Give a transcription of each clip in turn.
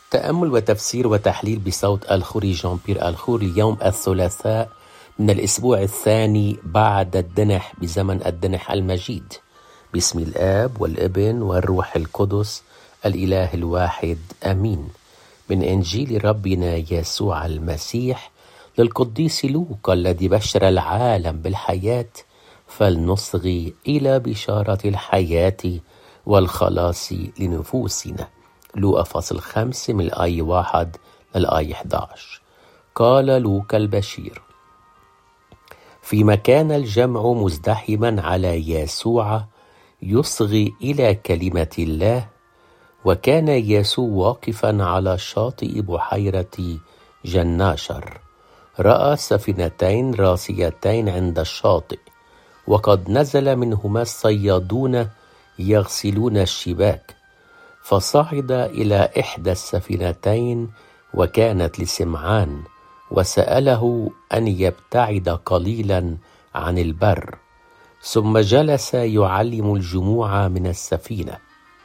تأمل وتفسير وتحليل بصوت الخوري جان بيير الخوري. اليوم الثلاثاء من الأسبوع الثاني بعد الدنح بزمن الدنح المجيد. باسم الآب والابن والروح القدس الإله الواحد آمين. من إنجيل ربنا يسوع المسيح للقديس لوقا الذي بشر العالم بالحياة، فلنصغي إلى بشارة الحياة والخلاص لنفوسنا. لوقا فصل 5 من الآية 1 للآية 11. قال لوقا البشير: فيما كان الجمع مزدحما على يسوع يصغي إلى كلمة الله، وكان يسوع واقفا على شاطئ بحيرة جناشر، رأى سفينتين راسيتين عند الشاطئ، وقد نزل منهما الصيادون يغسلون الشباك، فصعد إلى إحدى السفينتين وكانت لسمعان، وسأله أن يبتعد قليلا عن البر، ثم جلس يعلم الجموع من السفينة.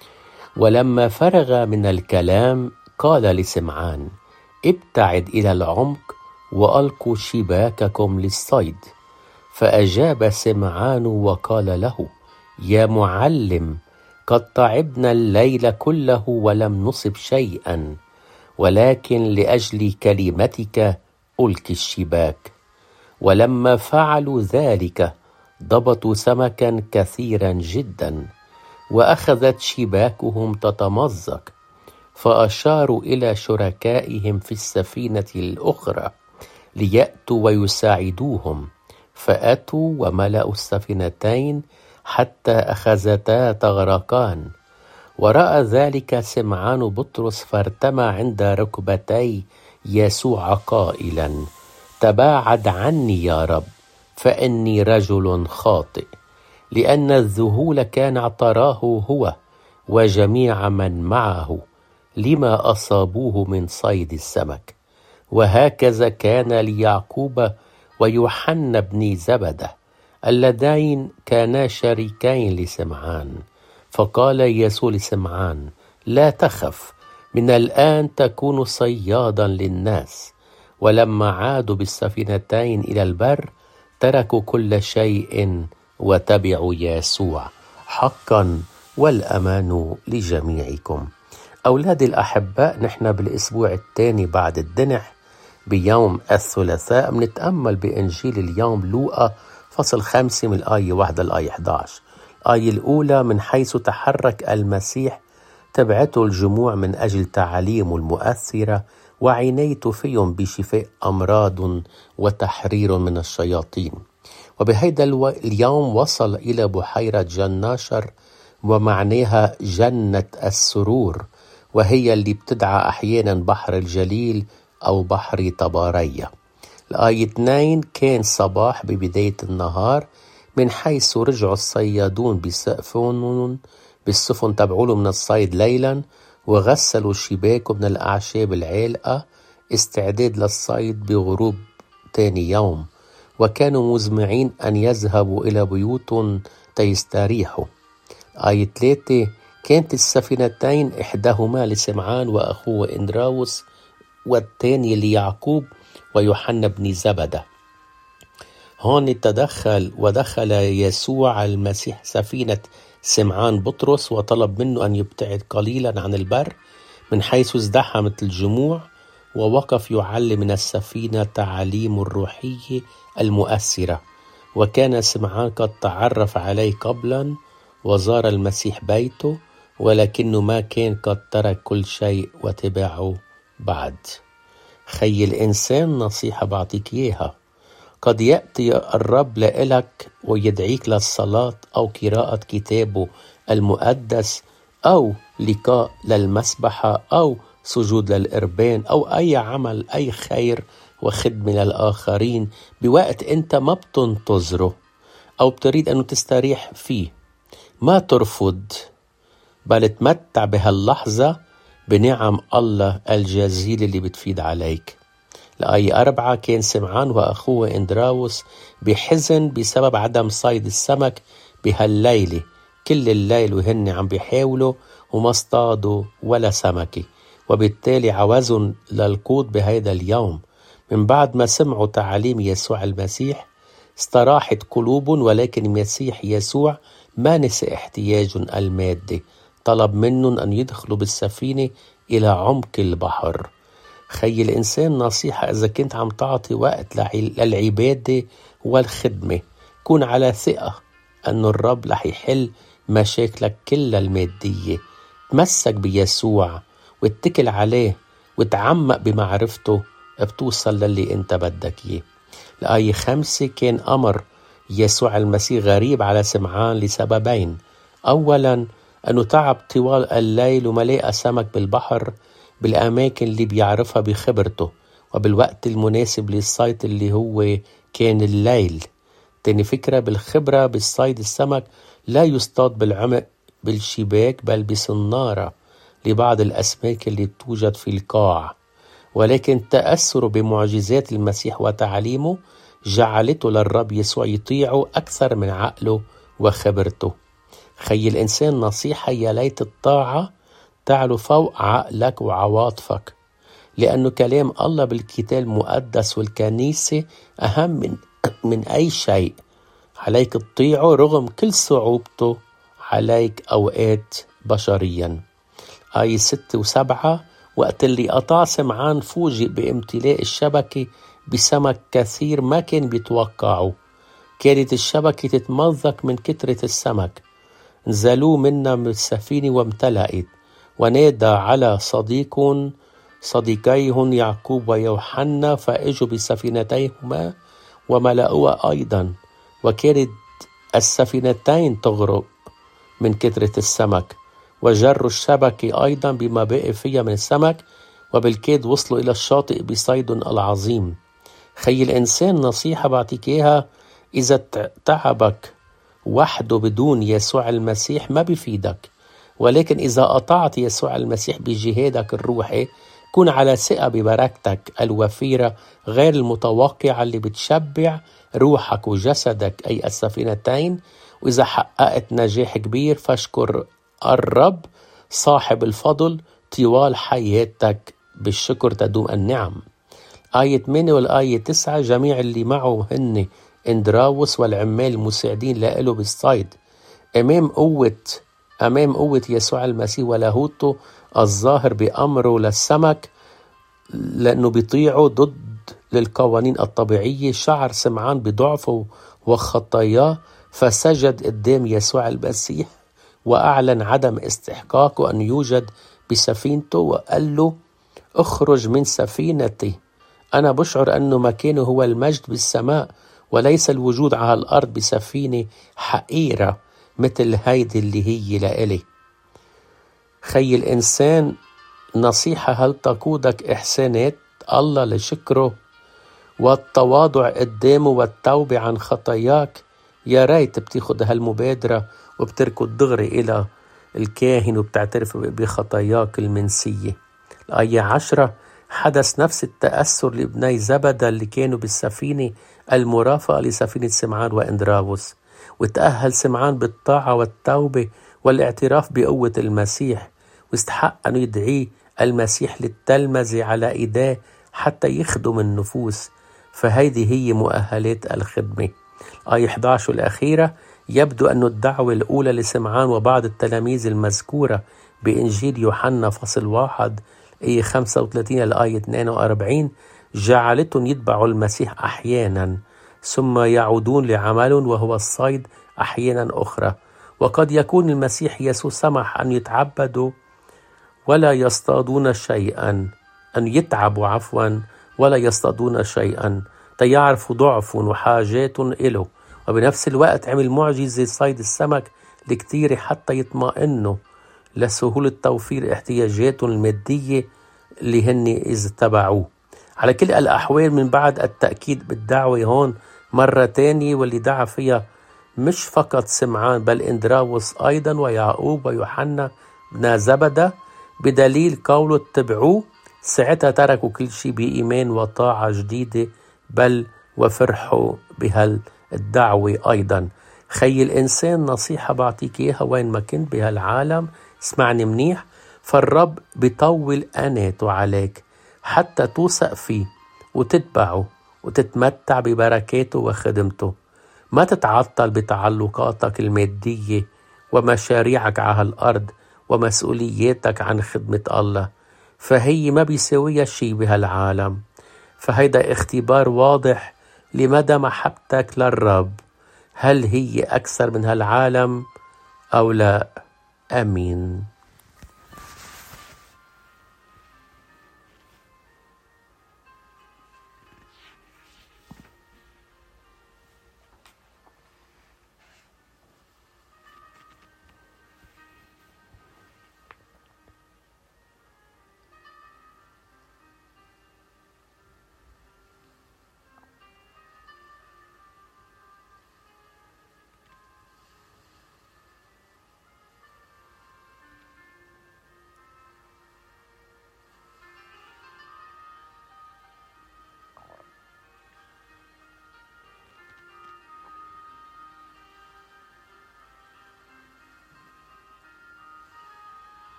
ولما فرغ من الكلام قال لسمعان: ابتعد إلى العمق وألقوا شباككم للصيد. فأجاب سمعان وقال له: يا معلم، قد تعبنا الليل كله ولم نصب شيئا، ولكن لأجل كلمتك ألقي الشباك. ولما فعلوا ذلك ضبطوا سمكا كثيرا جدا، وأخذت شباكهم تتمزق، فأشاروا إلى شركائهم في السفينة الأخرى ليأتوا ويساعدوهم، فأتوا وملأوا السفينتين حتى أخذتا تغرقان. ورأى ذلك سمعان بطرس، فارتمى عند ركبتي يسوع قائلا: تباعد عني يا رب، فإني رجل خاطئ. لأن الذهول كان اعتراه هو وجميع من معه، لما أصابوه من صيد السمك. وهكذا كان ليعقوب ويوحنا بن زبدة اللذين كانا شريكين لسمعان. فقال يسوع لسمعان: لا تخف، من الآن تكون صيادا للناس. ولما عادوا بالسفينتين إلى البر تركوا كل شيء وتبعوا يسوع. حقا والأمان لجميعكم. أولادي الأحباء، نحن بالأسبوع الثاني بعد الدنح بيوم الثلاثاء بنتأمل بإنجيل اليوم لوقا فصل 5 من الآية 1 للآية 11. الآية الأولى: من حيث تحرك المسيح تبعته الجموع من أجل تعاليمه المؤثرة، وعنايته فيهم بشفاء أمراض وتحرير من الشياطين. وبهذا اليوم وصل إلى بحيرة جناشر، ومعناها جنة السرور، وهي اللي بتدعى أحيانا بحر الجليل أو بحر طبارية. الآية 2: كان صباح ببداية النهار، من حيث رجعوا الصيادون بالسفن تبعوا من الصيد ليلا، وغسلوا الشباك من الأعشاب العالقة استعداد للصيد بغروب تاني يوم، وكانوا مزمعين أن يذهبوا إلى بيوت تيستريحوا. آية 3: كانت السفينتين إحداهما لسمعان وأخوه إندراوس، والثاني ليعقوب ويوحنا بن زبدة. هون ودخل يسوع المسيح سفينة سمعان بطرس، وطلب منه أن يبتعد قليلا عن البر من حيث ازدحمت الجموع، ووقف يعلم من السفينة تعاليم الروحية المؤثرة. وكان سمعان قد تعرف عليه قبلا وزار المسيح بيته، ولكنه ما كان قد ترك كل شيء وتبعه بعد. خي الإنسان، نصيحة بعطيك إياها: قد يأتي الرب لإلك ويدعيك للصلاة أو قراءة كتابه المقدس، أو لقاء للمسبحة، أو سجود للإربان، أو أي عمل، أي خير وخدمة للآخرين بوقت أنت ما بتنتظره أو بتريد أنه تستريح فيه. ما ترفض، بل تمتع بهاللحظة بنعم الله الجزيل اللي بتفيد عليك. الآية 4: كان سمعان وأخوه إندراوس بحزن بسبب عدم صيد السمك بهالليلة، كل الليل وهن عم بيحاولوا وما اصطادوا ولا سمكة. وبالتالي عوزوا للقود بهذا اليوم. من بعد ما سمعوا تعاليم يسوع المسيح استراحت قلوب، ولكن المسيح يسوع ما نسي احتياجهم المادي، طلب منهم أن يدخلوا بالسفينة إلى عمق البحر. خي الإنسان نصيحة، إذا كنت عم تعطي وقت للعبادة والخدمة كون على ثقة أن الرب رح يحل مشاكلك كلها المادية. تمسك بيسوع واتكل عليه وتعمق بمعرفته، بتوصل للي انت بدك اياه. الآية 5 كان أمر يسوع المسيح غريب على سمعان لسببين. أولا أنه تعب طوال الليل وما لقى سمك بالبحر بالأماكن اللي بيعرفها بخبرته وبالوقت المناسب للصيد اللي هو كان الليل. تاني فكرة، بالخبرة بالصيد السمك لا يصطاد بالعمق بالشباك بل بصنارة لبعض الأسماك اللي بتوجد في القاع، ولكن تأثره بمعجزات المسيح وتعليمه جعلته للرب يسوع يطيعه أكثر من عقله وخبرته. خي الإنسان نصيحة، يا ليت الطاعة تعلو فوق عقلك وعواطفك، لأنه كلام الله بالكتاب المقدس والكنيسة أهم من أي شيء. عليك تطيعه رغم كل صعوبته عليك أوقات بشريا. آية 6 و7 وقت اللي قطع سمعان فوجئ بامتلاء الشبكة بسمك كثير ما كان بيتوقعه. كانت الشبكة تتمزق من كترة السمك. نزلوا منا من السفينة وامتلأت، ونادى على صديقيهن يعقوب ويوحنا فاجوا بسفينتيهما وملأوها أيضا، وكانت السفينتين تغرق من كترة السمك، وجروا الشبكة أيضا بما بقي فيها من السمك، وبالكاد وصلوا إلى الشاطئ بصيد العظيم. خي الإنسان نصيحة بعطيك إياها، إذا تعبك وحده بدون يسوع المسيح ما بيفيدك، ولكن إذا قطعت يسوع المسيح بجهادك الروحي كون على ثقة ببركتك الوفيرة غير المتوقعة اللي بتشبع روحك وجسدك أي السفينتين. وإذا حققت نجاح كبير فاشكر الرب صاحب الفضل طوال حياتك، بالشكر تدوم النعم. آية 8 والآية 9 جميع اللي معه هن اندراوس والعمال المساعدين له بالصيد أمام قوة يسوع المسيح ولاهوته الظاهر بأمره للسمك، لأنه بيطيعه ضد للقوانين الطبيعية. شعر سمعان بضعفه وخطاياه فسجد قدام يسوع المسيح وأعلن عدم استحقاقه أن يوجد بسفينته، وقال له اخرج من سفينتي. أنا بشعر أنه مكانه هو المجد بالسماء وليس الوجود على الأرض بسفينة حقيرة مثل هيدي اللي هي لإلي. خي الإنسان نصيحة، هل تقودك إحسانات الله لشكره والتواضع قدامه والتوبة عن خطاياك؟ يا ريت بتاخد هالمبادرة وبتركض دغري إلى الكاهن وبتعترف بخطاياك المنسية. الآية 10 حدث نفس التأثر لابني زبدة اللي كانوا بالسفينة المرافقة لسفينة سمعان واندراوس، وتأهل سمعان بالطاعة والتوبة والاعتراف بقوة المسيح، واستحق أن يدعيه المسيح للتلمذة على إيديه حتى يخدم النفوس. فهيدي هي مؤهلات الخدمة. آية 11 الأخيرة يبدو أن الدعوة الأولى لسمعان وبعض التلاميذ المذكورة بإنجيل يوحنا فصل 1 آية 35 الآية 42 جعلتهم يتبعوا المسيح أحيانا ثم يعودون لعملهم وهو الصيد أحيانا أخرى. وقد يكون المسيح يسوع سمح أن يتعبدوا ولا يصطادون شيئا، أن يتعبوا ولا يصطادون شيئا تيعرفوا ضعفهم وحاجاتهم إله، وبنفس الوقت عمل معجزة صيد السمك لكتير حتى يطمئنوا لسهولة توفير احتياجاتهم المادية اللي هن إذا تبعوه. على كل الأحوال من بعد التأكيد بالدعوة هون مرة تانية، واللي دعا فيها مش فقط سمعان بل اندراوس أيضا ويعقوب ويوحنا بن زبدة، بدليل قوله اتبعوه، ساعتها تركوا كل شيء بإيمان وطاعة جديدة بل وفرحوا بهالدعوة أيضا. خي الإنسان نصيحة بعطيك إياها وين ما كنت بهالعالم، اسمعني منيح، فالرب بيطول أناته عليك حتى توثق فيه وتتبعه وتتمتع ببركاته وخدمته. ما تتعطل بتعلقاتك المادية ومشاريعك على الأرض ومسؤولياتك عن خدمة الله، فهي ما بيساويها شي بهالعالم. فهيدا اختبار واضح لمدى محبتك للرب، هل هي أكثر من هالعالم أو لا؟ آمين.